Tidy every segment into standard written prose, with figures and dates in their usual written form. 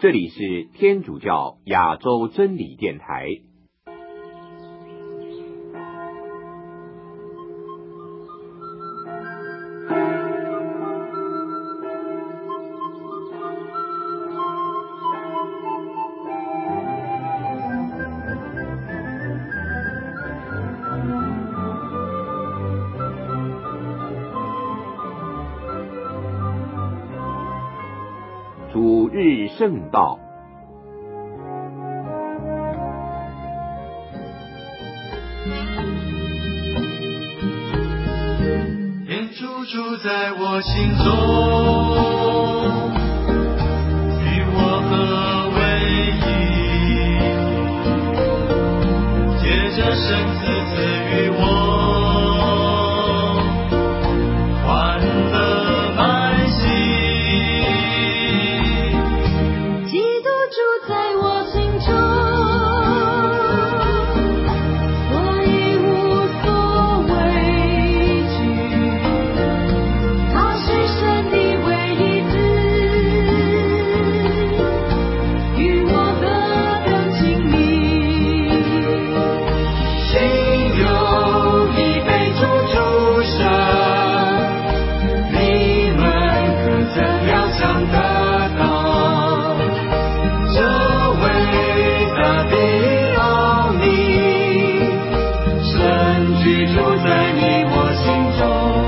这里是天主教亚洲真理电台。主日圣道， 天主住在我心中，与我合为一，借着圣子赐予我欢乐满心。 基督住在我心中，所以无所畏惧。他是神的唯一子，与我何等亲密。 心有一杯主主神，你们可曾料想得到？这伟大的奥秘，神居住在你我心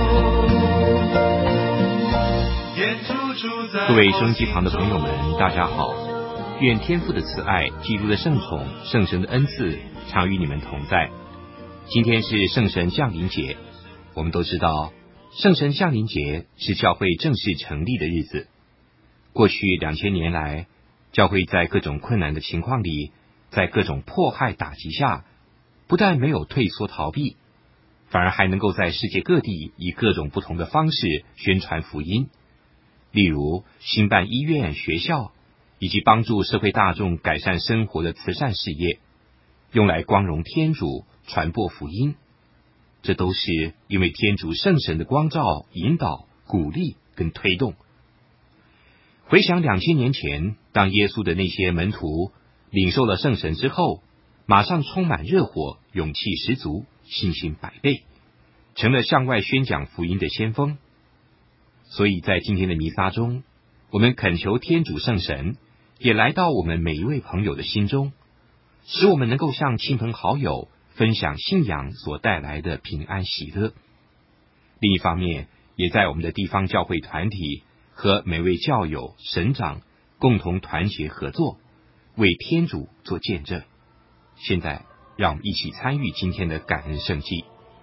中。天主住在各位收音机旁的朋友们，大家好！愿天父的慈爱、基督的圣宠、圣神的恩赐常与你们同在。今天是圣神降临节，我们都知道，圣神降临节是教会正式成立的日子。过去2000年来，教会在各种困难的情况里，在各种迫害打击下，不但没有退缩逃避，反而还能够在世界各地以各种不同的方式宣传福音。例如兴办医院、学校，以及帮助社会大众改善生活的慈善事业，用来光荣天主、传播福音。这都是因为天主圣神的光照、引导、鼓励跟推动。回想2000年前，当耶稣的那些门徒领受了圣神之后，马上充满热火，勇气十足，信心百倍，成了向外宣讲福音的先锋。所以在今天的弥撒中，我们恳求天主圣神也来到我们每一位朋友的心中，使我们能够向亲朋好友分享信仰所带来的平安喜乐。另一方面，也在我们的地方教会团体和每位教友、神长共同团结合作，为天主做见证。现在，让我们一起参与今天的感恩圣祭。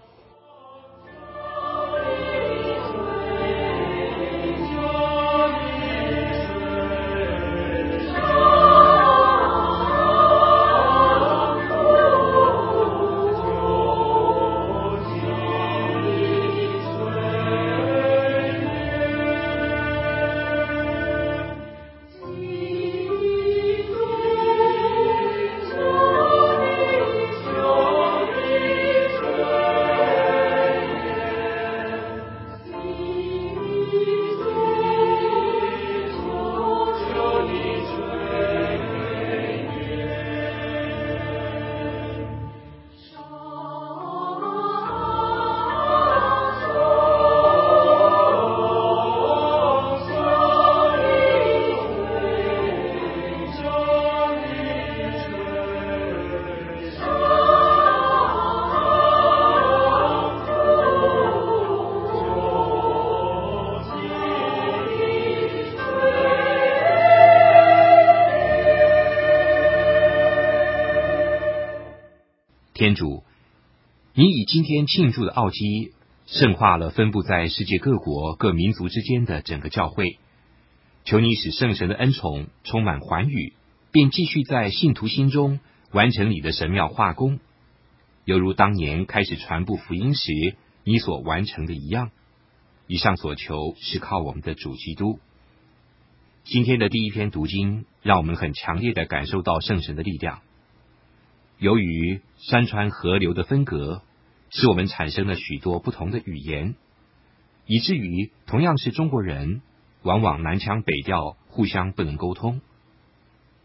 天主，你以今天庆祝的奥基圣化了分布在世界各国各民族之间的整个教会，求你使圣神的恩宠充满寰宇，并继续在信徒心中完成你的神妙化工，犹如当年开始传布福音时你所完成的一样。以上所求是靠我们的主基督。今天的第一篇读经让我们很强烈地感受到圣神的力量。由于山川河流的分隔，使我们产生了许多不同的语言，以至于同样是中国人，往往南腔北调，互相不能沟通。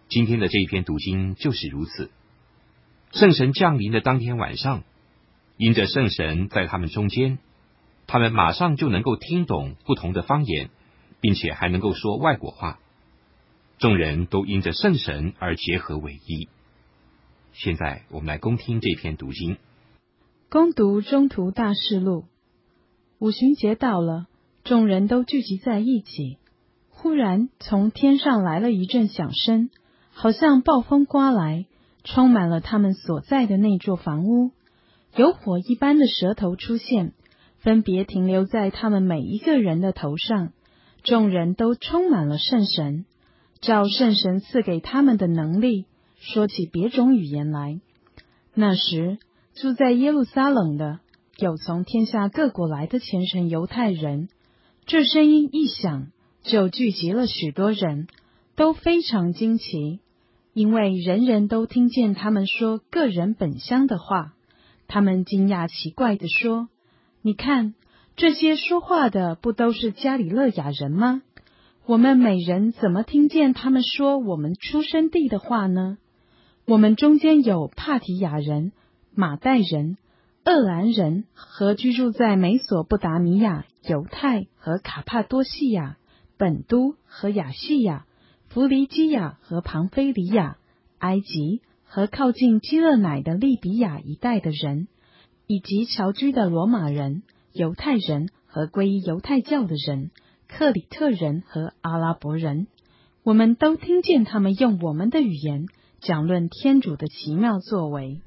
今天的这一篇读经就是如此。圣神降临的当天晚上，因着圣神在他们中间，他们马上就能够听懂不同的方言，并且还能够说外国话。众人都因着圣神而结合为一。现在我们来恭听这篇读经。 恭读中途大事录。五旬节到了，众人都聚集在一起。忽然从天上来了一阵响声，好像暴风刮来，充满了他们所在的那座房屋。有火一般的舌头出现，分别停留在他们每一个人的头上。众人都充满了圣神，照圣神赐给他们的能力，说起别种语言来。那时住在耶路撒冷的有从天下各国来的虔诚犹太人，这声音一响，就聚集了许多人，都非常惊奇，因为人人都听见他们说个人本乡的话。他们惊讶奇怪地说：你看，这些说话的不都是加里勒亚人吗？我们每人怎么听见他们说我们出生地的话呢？我们中间有帕提亚人、马代人、厄兰人和居住在美索不达米亚、犹太和卡帕多西亚、本都和亚细亚、弗黎基亚和庞菲里亚、埃及和靠近基勒乃的利比亚一带的人，以及侨居的罗马人、犹太人和皈依犹太教的人、克里特人和阿拉伯人。我们都听见他们用我们的语言讲论天主的奇妙作为。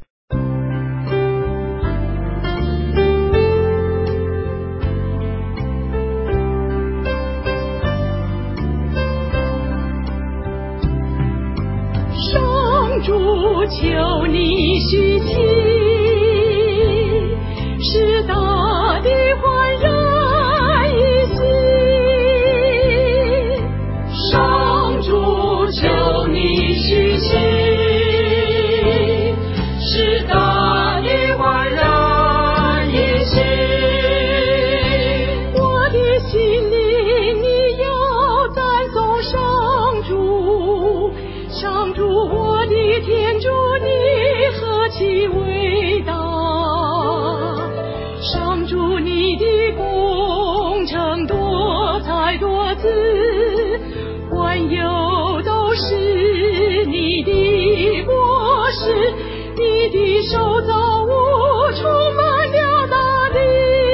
上主，求你许起，使大地焕然一新。上主，求你许起，使大地焕然一新。我的心灵，你要赞颂上主。上主，我的天主，你何其伟大！上主，你的工程多才多姿，万有都是你的果实，你的手造物充满了大地。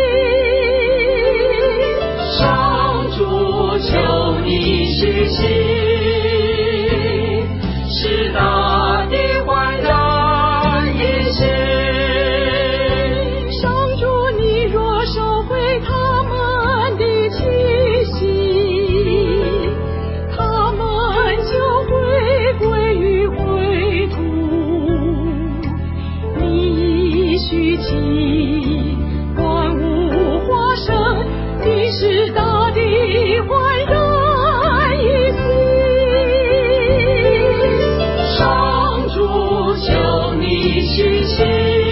上主，求你许起，使大地焕然一新。上主，你若收回他们的气息，他们就会归于灰土。你许起万物化生，你使大地焕然一新。上主，求你许起，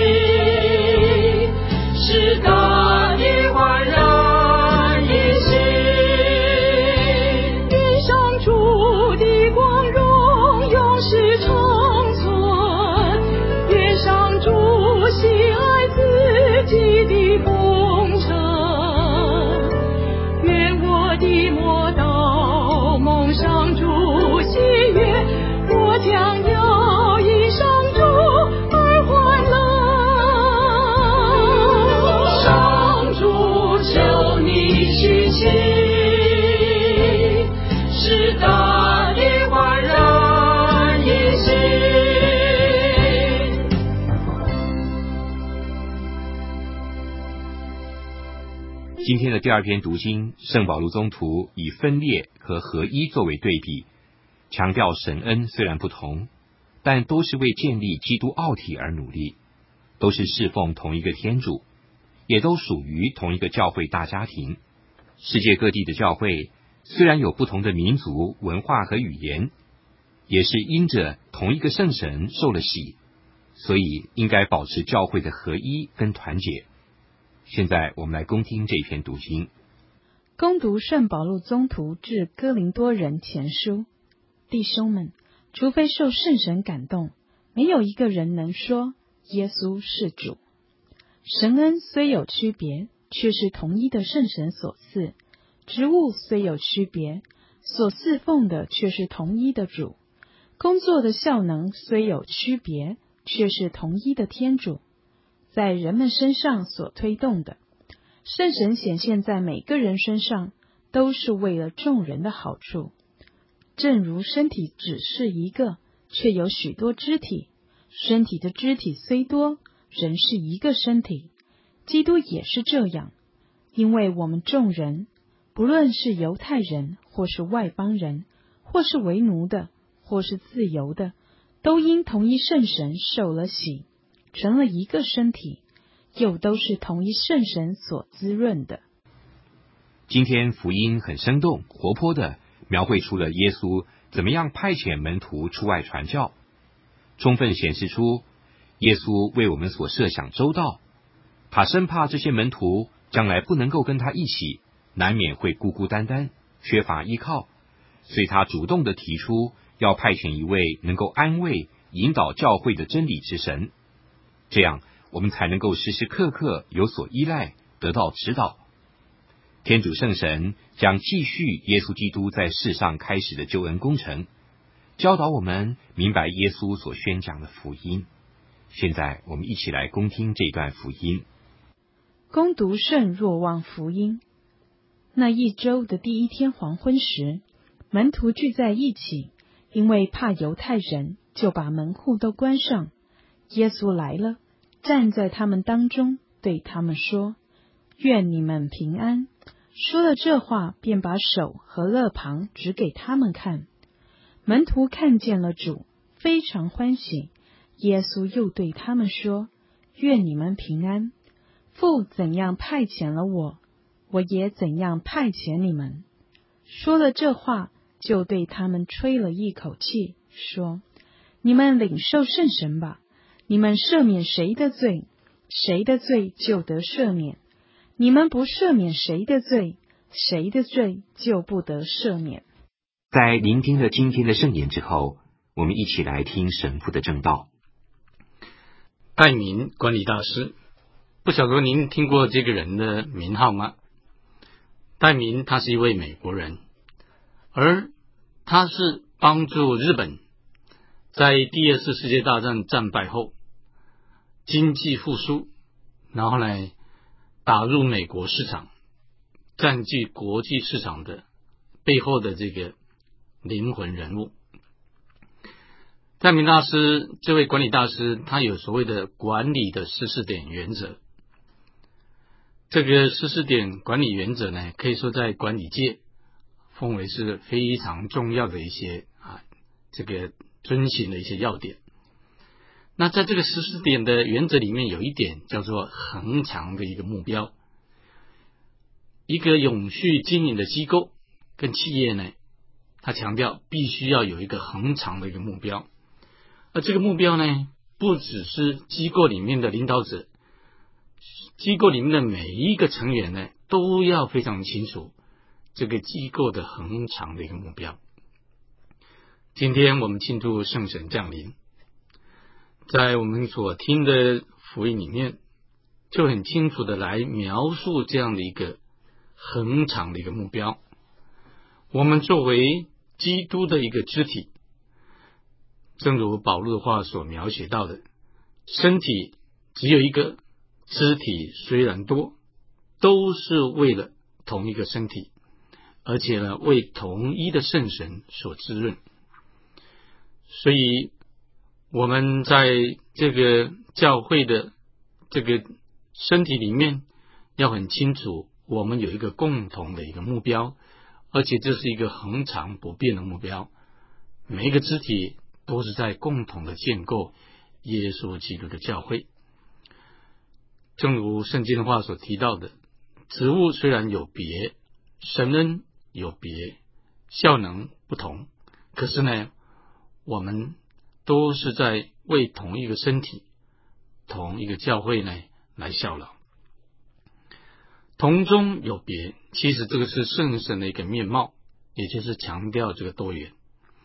使大地焕然一新。愿上主的光荣永世长存，愿上主喜爱自己的工程，愿我的磨刀蒙上主喜悦，我将要因上主而欢乐。上主，求你许起，使大地焕然一新。 今天的第二篇读经，圣保禄宗徒以分裂和合一作为对比，强调神恩虽然不同，但都是为建立基督奥体而努力，都是侍奉同一个天主，也都属于同一个教会大家庭。世界各地的教会虽然有不同的民族、文化和语言，也是因着同一个圣神受了洗，所以应该保持教会的合一跟团结。现在我们来恭听这篇读经。 恭读圣保禄宗徒致哥林多人前书。弟兄们， 除非受圣神感动，没有一个人能说耶稣是主。神恩虽有区别，却是同一的圣神所赐；职务虽有区别，所侍奉的却是同一的主；工作的效能虽有区别，却是同一的天主。在人们身上所推动的，圣神显现在每个人身上，都是为了众人的好处。正如身体只是一个，却有许多肢体，身体的肢体虽多，仍是一个身体。基督也是这样，因为我们众人，不论是犹太人，或是外邦人，或是为奴的，或是自由的，都因同一圣神受了洗，成了一个身体，又都是同一圣神所滋润的。 今天福音很生动活泼的描绘出了耶稣怎么样派遣门徒出外传教，充分显示出耶稣为我们所设想周到。他生怕这些门徒将来不能够跟他一起，难免会孤孤单单，缺乏依靠，所以他主动的提出要派遣一位能够安慰、引导教会的真理之神，这样我们才能够时时刻刻有所依赖，得到指导。天主圣神将继续耶稣基督在世上开始的救恩工程，教导我们明白耶稣所宣讲的福音。现在我们一起来恭听这段福音。 恭读圣若望福音。那一周的第一天黄昏时，门徒聚在一起，因为怕犹太人，就把门户都关上。耶稣来了，站在他们当中，对他们说：愿你们平安。说了这话，便把手和肋旁指给他们看。门徒看见了主，非常欢喜。耶稣又对他们说：愿你们平安。父怎样派遣了我，我也怎样派遣你们。说了这话，就对他们吹了一口气，说：你们领受圣神吧。你们赦免谁的罪，谁的罪就得赦免；你们不赦免谁的罪，谁的罪就不得赦免。 在聆听了今天的圣言之后，我们一起来听神父的正道。 戴明管理大师，不晓得您听过这个人的名号吗？戴明他是一位美国人，而他是帮助日本在第二次世界大战战败后经济复苏，然后呢打入美国市场，占据国际市场的背后的这个灵魂人物。戴明大师这位管理大师，他有所谓的管理的14点原则。这个14点管理原则呢，可以说在管理界奉为是非常重要的一些这个遵循的一些要点。那在这个14点的原则里面，有一点叫做恒长的一个目标。一个永续经营的机构跟企业呢，他强调必须要有一个恒长的一个目标。而这个目标呢，不只是机构里面的领导者，机构里面的每一个成员呢，都要非常清楚这个机构的恒长的一个目标。今天我们庆祝圣神降临，在我们所听的福音里面，就很清楚的来描述这样的一个恒长的一个目标。我们作为基督的一个肢体，正如保禄的话所描写到的，身体只有一个，肢体虽然多，都是为了同一个身体，而且呢，为同一的圣神所滋润。所以我们在这个教会的这个身体里面，要很清楚我们有一个共同的一个目标，而且这是一个恒常不变的目标。每一个肢体都是在共同的建构耶稣基督的教会。正如圣经的话所提到的，职务虽然有别，神恩有别，效能不同，可是呢，我们都是在为同一个身体、同一个教会呢来效劳。同中有别，其实这个是圣神的一个面貌，也就是强调这个多元。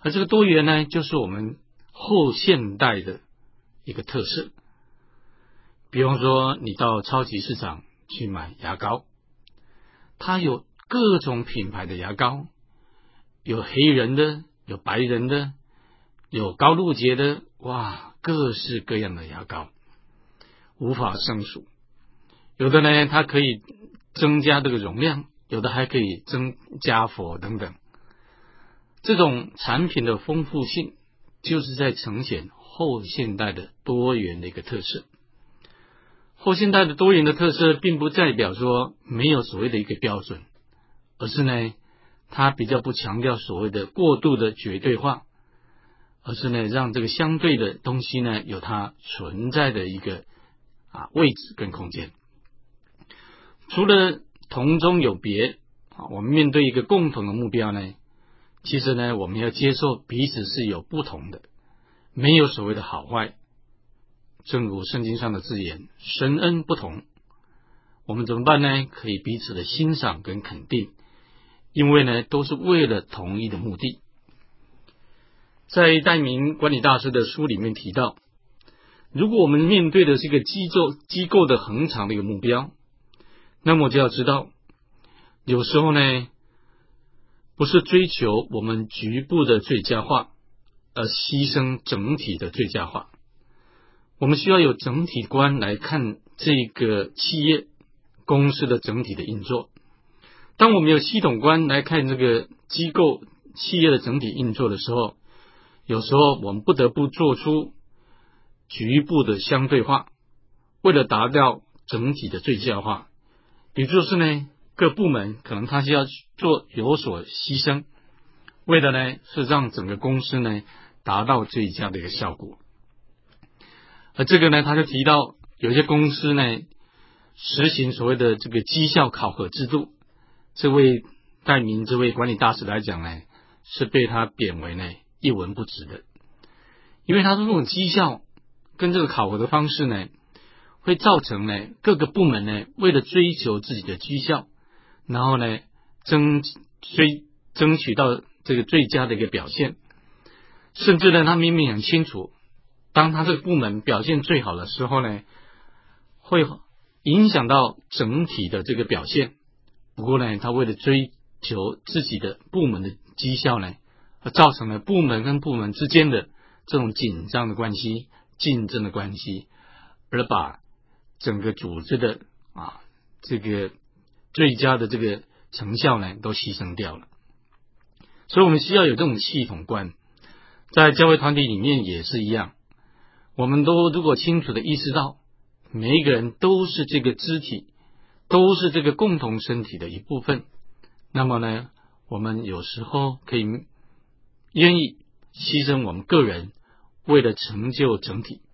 而这个多元呢，就是我们后现代的一个特色。比方说你到超级市场去买牙膏，它有各种品牌的牙膏，有黑人的，有白人的，有高露洁的，哇，各式各样的牙膏无法胜数。有的呢它可以增加这个容量，有的还可以增加氟等等。这种产品的丰富性就是在呈现后现代的多元的一个特色。后现代的多元的特色并不代表说没有所谓的一个标准，而是呢它比较不强调所谓的过度的绝对化，而是呢让这个相对的东西呢有它存在的一个位置跟空间。除了同中有别，我们面对一个共同的目标呢，其实呢我们要接受彼此是有不同的，没有所谓的好坏。正如圣经上的字眼，神恩不同，我们怎么办呢？可以彼此的欣赏跟肯定，因为呢都是为了同一的目的。在戴明管理大师的书里面提到，如果我们面对的是一个机构的恒长的一个目标，那么就要知道，有时候呢不是追求我们局部的最佳化，而牺牲整体的最佳化。我们需要有整体观来看这个企业公司的整体的运作。当我们有系统观来看这个机构企业的整体运作的时候，有时候我们不得不做出局部的相对化，为了达到整体的最佳化。也就是呢各部门可能它是要做有所牺牲，为了呢是让整个公司呢达到最佳的一个效果。而这个呢他就提到有些公司呢实行所谓的这个绩效考核制度，这位戴明这位管理大师来讲呢是被他贬为呢一文不值的。因为他说这种绩效跟这个考核的方式呢会造成呢各个部门呢为了追求自己的绩效，然后呢争取到这个最佳的一个表现，甚至呢他明明很清楚，当他这个部门表现最好的时候呢会影响到整体的这个表现，不过呢他为了追求自己的部门的绩效呢，造成了部门跟部门之间的这种紧张的关系、竞争的关系，而把整个组织的这个最佳的这个成效呢都牺牲掉了。所以我们需要有这种系统观。在教会团体里面也是一样，我们都如果清楚的意识到每一个人都是这个肢体，都是这个共同身体的一部分，那么呢我们有时候可以愿意牺牲我们个人，为了成就整体。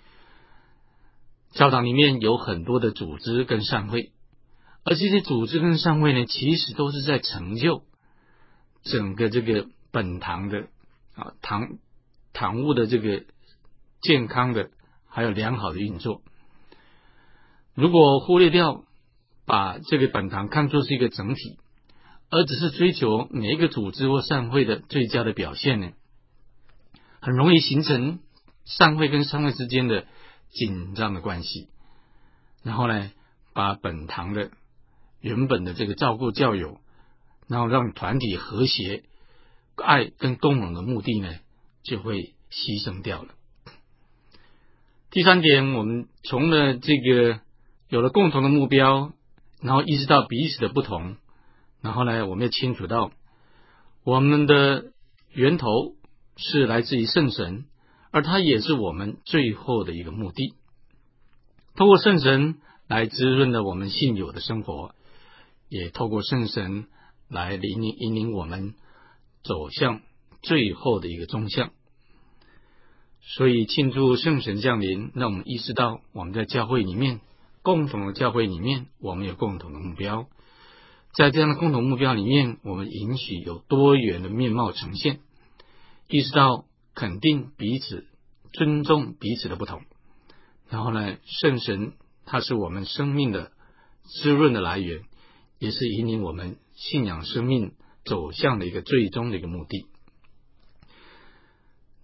教堂里面有很多的组织跟善会，而这些组织跟善会呢其实都是在成就整个这个本堂的堂务的这个健康的还有良好的运作。如果忽略掉把这个本堂看作是一个整体，而只是追求每一个组织或善会的最佳的表现呢，很容易形成善会跟善会之间的紧张的关系，然后呢把本堂的原本的这个照顾教友，然后让团体和谐爱跟共荣的目的呢就会牺牲掉了。第三点，我们从了这个有了共同的目标，然后意识到彼此的不同，然后呢我们要清楚到我们的源头是来自于圣神，而它也是我们最后的一个目的。透过圣神来滋润了我们现有的生活，也透过圣神来引领我们走向最后的一个终向。所以庆祝圣神降临，让我们意识到我们在教会里面，共同的教会里面，我们有共同的目标。在这样的共同目标里面，我们允许有多元的面貌呈现，意识到肯定彼此，尊重彼此的不同。然后呢，圣神它是我们生命的滋润的来源，也是引领我们信仰生命走向的一个最终的一个目的。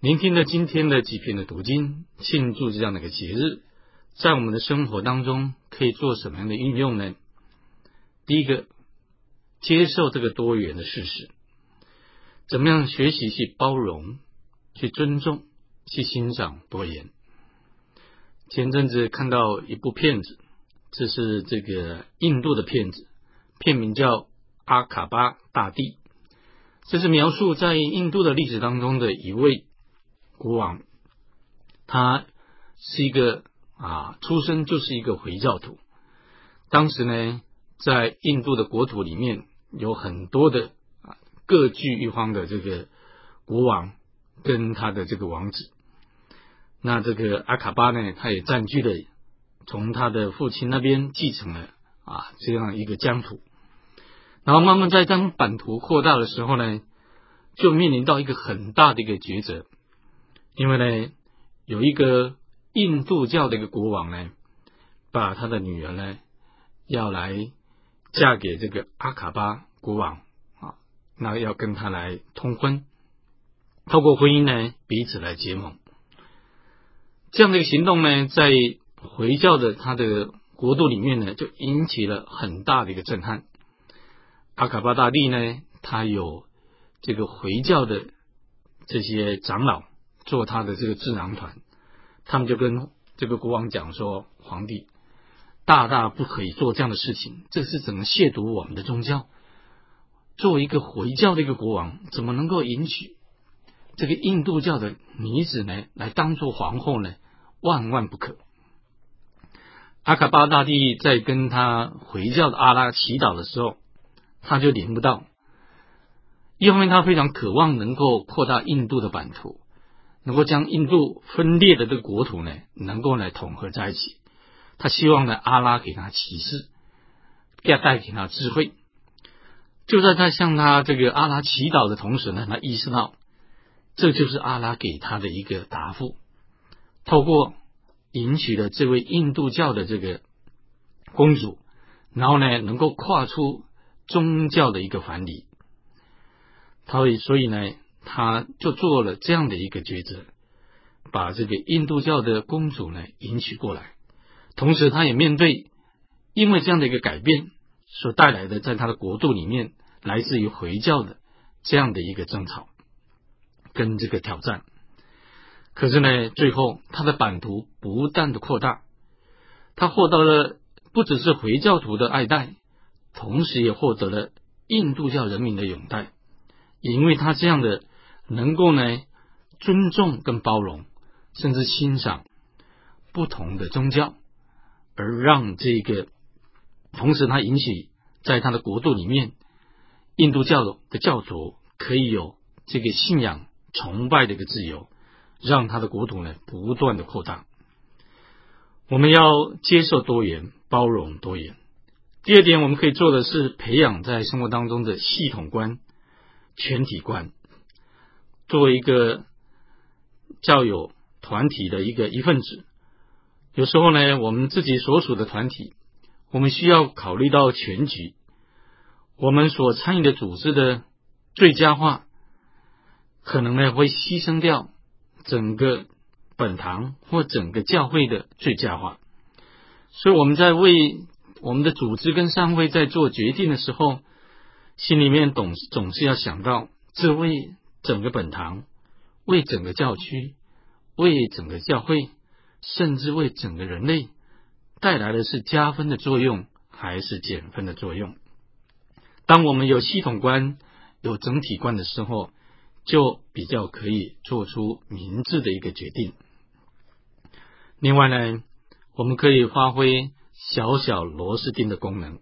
聆听了今天的几篇的读经，庆祝这样的一个节日，在我们的生活当中可以做什么样的运用呢？第一个，接受这个多元的事实，怎么样学习去包容、去尊重、去欣赏多元。前阵子看到一部片子，这是这个印度的片子，片名叫《阿卡巴大帝》，这是描述在印度的历史当中的一位国王，他是一个出生就是一个回教徒。当时呢，在印度的国土里面有很多的各据一方的这个国王跟他的这个王子。那这个阿卡巴呢，他也占据了从他的父亲那边继承了这样一个疆土。然后慢慢在当版图扩大的时候呢，就面临到一个很大的一个抉择。因为呢，有一个印度教的一个国王呢，把他的女儿呢要来嫁给这个阿卡巴国王那要跟他来通婚，透过婚姻呢彼此来结盟。这样的一个行动呢，在回教的他的国度里面呢，就引起了很大的一个震撼。阿卡巴大帝呢，他有这个回教的这些长老做他的这个智囊团，他们就跟这个国王讲说，皇帝大不可以做这样的事情，这是怎么亵渎我们的宗教？作为一个回教的一个国王，怎么能够允许这个印度教的女子呢来当做皇后呢？万万不可。阿卡巴大帝在跟他回教的阿拉祈祷的时候，他就领悟到，一方面他非常渴望能够扩大印度的版图，能够将印度分裂的这个国土呢能够来统合在一起。他希望呢阿拉给他启示，要带给他智慧。就在他向他这个阿拉祈祷的同时呢，他意识到这就是阿拉给他的一个答复。透过迎娶了这位印度教的这个公主，然后呢能够跨出宗教的一个藩篱，所以呢他就做了这样的一个抉择，把这个印度教的公主呢迎娶过来。同时他也面对因为这样的一个改变所带来的在他的国度里面来自于回教的这样的一个争吵跟这个挑战。可是呢，最后他的版图不断的扩大，他获得了不只是回教徒的爱戴，同时也获得了印度教人民的拥戴。也因为他这样的能够呢尊重跟包容，甚至欣赏不同的宗教，而让这个同时他允许在他的国度里面印度教的教徒可以有这个信仰崇拜的一个自由，让他的国土呢不断的扩大。我们要接受多元，包容多元。第二点，我们可以做的是培养在生活当中的系统观、全体观。作为一个教友团体的一份子，有时候呢，我们自己所属的团体，我们需要考虑到全局，我们所参与的组织的最佳化，可能呢会牺牲掉整个本堂或整个教会的最佳化。所以我们在为我们的组织跟商会在做决定的时候，心里面总是要想到，这为整个本堂、为整个教区、为整个教会，甚至为整个人类带来的是加分的作用还是减分的作用。当我们有系统观、有整体观的时候，就比较可以做出明智的一个决定。另外呢，我们可以发挥小小螺丝钉的功能。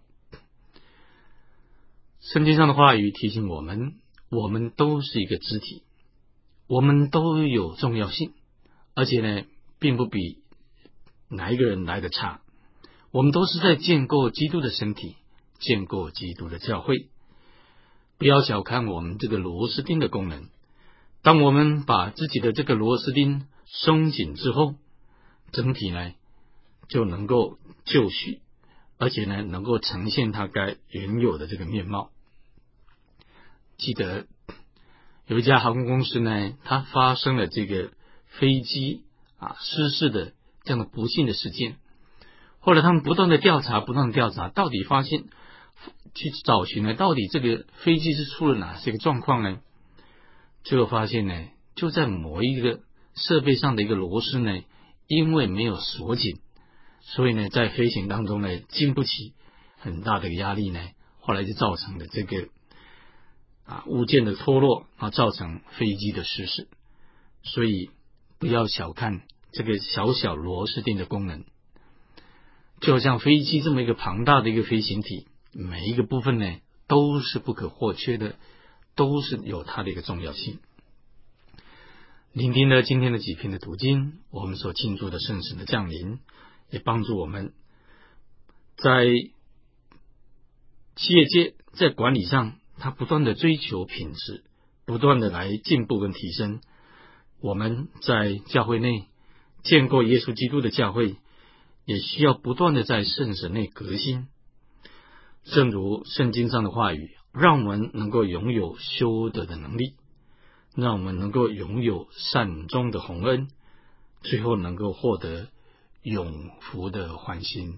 圣经上的话语提醒我们，我们都是一个肢体，我们都有重要性，而且呢，并不比哪一个人来得差。我们都是在建构基督的身体，建构基督的教会。不要小看我们这个螺丝钉的功能。当我们把自己的这个螺丝钉松紧之后，整体呢就能够就绪，而且呢能够呈现它该原有的这个面貌。记得有一家航空公司呢，它发生了这个飞机失事的这样的不幸的事件。后来他们不断的调查，到底发现去找寻呢，到底这个飞机是出了哪些个状况呢？最后发现呢，就在某一个设备上的一个螺丝呢，因为没有锁紧，所以呢，在飞行当中呢，经不起很大的压力呢，后来就造成了这个物件的脱落，造成飞机的失事。所以不要小看这个小小螺丝钉的功能，就好像飞机这么一个庞大的一个飞行体，每一个部分呢都是不可或缺的，都是有它的一个重要性。聆听了今天的几篇的读经，我们所庆祝的圣神的降临，也帮助我们在企业界在管理上，他不断的追求品质，不断的来进步跟提升。我们在教会内见过耶稣基督的教会，也需要不断的在圣神内革新。正如圣经上的话语，让我们能够拥有修德的能力，让我们能够拥有善终的宏恩，最后能够获得永福的欢欣。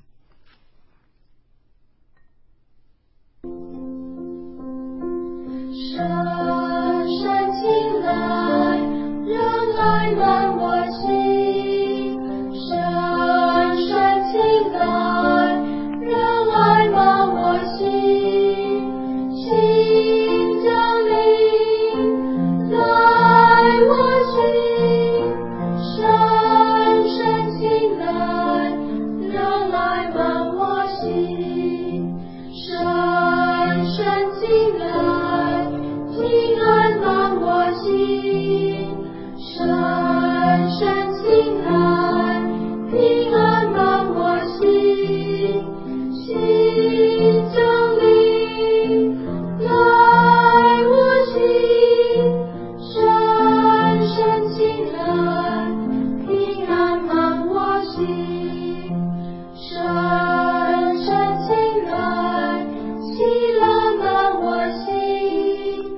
山起来，人来满我心。山起来，人来满我心。心降临在我心。山起来，人来满我心。山起来，平安满我心。山起来，平安满我心。心降临来我心。山起来，平安满我心。山起来，喜乐满我心。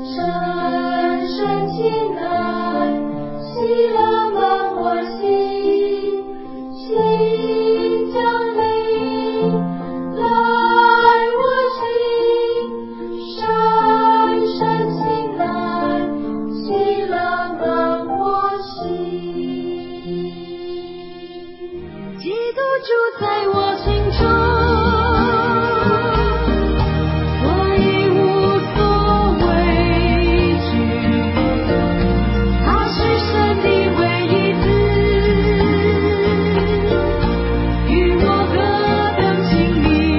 山起来，喜乐满我心。心降临来我心。山起来，喜乐满我心。基督住在我心中，我已无所畏惧。他是神的唯一子，与我何等亲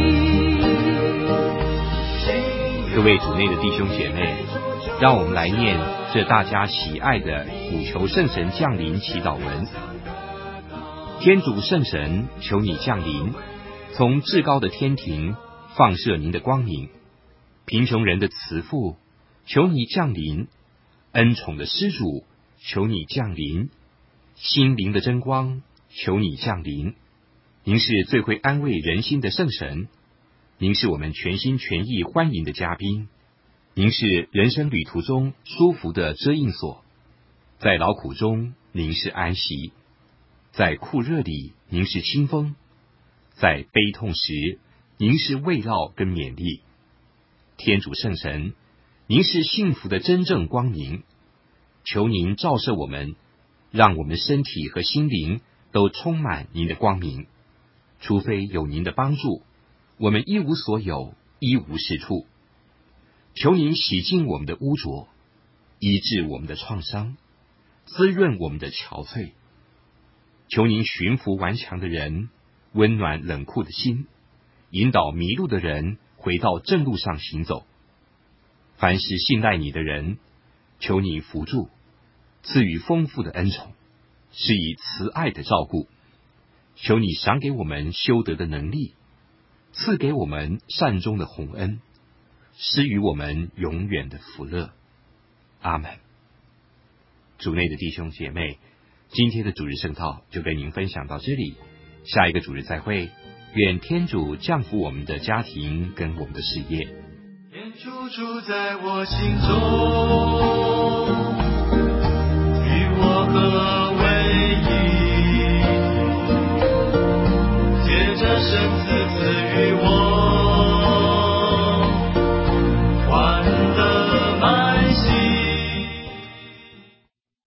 密。 各位主内的弟兄姐妹，让我们来念这大家喜爱的苦求圣神降临祈祷文。天主圣神，求你降临，从至高的天庭放射您的光明。贫穷人的慈父，求你降临；恩宠的施主，求你降临；心灵的真光，求你降临。您是最会安慰人心的圣神，您是我们全心全意欢迎的嘉宾，您是人生旅途中舒服的遮荫所，在劳苦中您是安息，在酷热里您是清风，在悲痛时您是慰劳跟勉励。天主圣神，您是幸福的真正光明，求您照射我们，让我们身体和心灵都充满您的光明。除非有您的帮助，我们一无所有，一无是处。求您洗净我们的污浊，医治我们的创伤，滋润我们的憔悴。求您驯服顽强的人，温暖冷酷的心，引导迷路的人回到正路上行走。凡是信赖你的人，求你扶助，赐予丰富的恩宠，施以慈爱的照顾。求你赏给我们修德的能力，赐给我们善终的宏恩，施予我们永远的福乐。阿们。主内的弟兄姐妹，今天的主日圣道就跟您分享到这里，下一个主日再会。愿天主降福我们的家庭跟我们的事业。 主住在我心中。